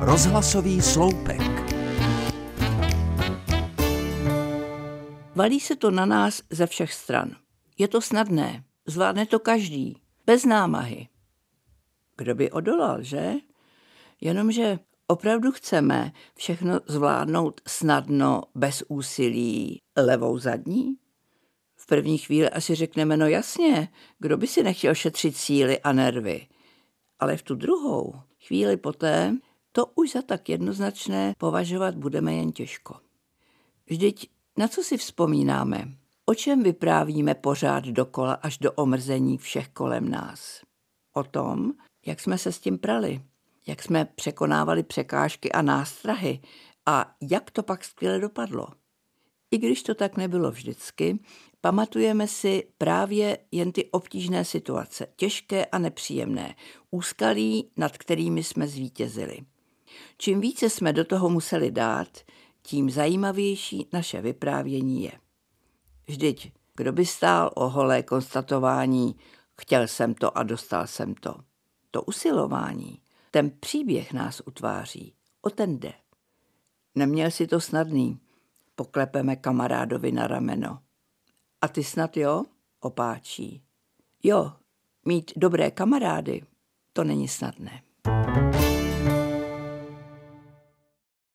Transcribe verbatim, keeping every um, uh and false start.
Rozhlasový sloupek. Valí se to na nás ze všech stran. Je to snadné, zvládne to každý, bez námahy. Kdo by odolal, že? Jenomže opravdu chceme všechno zvládnout snadno, bez úsilí, levou zadní? V první chvíli asi řekneme, no jasně, kdo by si nechtěl šetřit síly a nervy. Ale v tu druhou chvíli poté to už za tak jednoznačné považovat budeme jen těžko. Vždyť na co si vzpomínáme? O čem vyprávíme pořád dokola až do omrzení všech kolem nás? O tom, jak jsme se s tím prali, jak jsme překonávali překážky a nástrahy a jak to pak skvěle dopadlo. I když to tak nebylo vždycky, pamatujeme si právě jen ty obtížné situace, těžké a nepříjemné, úskalí, nad kterými jsme zvítězili. Čím více jsme do toho museli dát, tím zajímavější naše vyprávění je. Vždyť, kdo by stál o holé konstatování, chtěl jsem to a dostal jsem to. To usilování, ten příběh nás utváří, o ten jde. Neměl si to snadný, poklepeme kamarádovi na rameno. A ty snad jo, opáčí. Jo, mít dobré kamarády, to není snadné.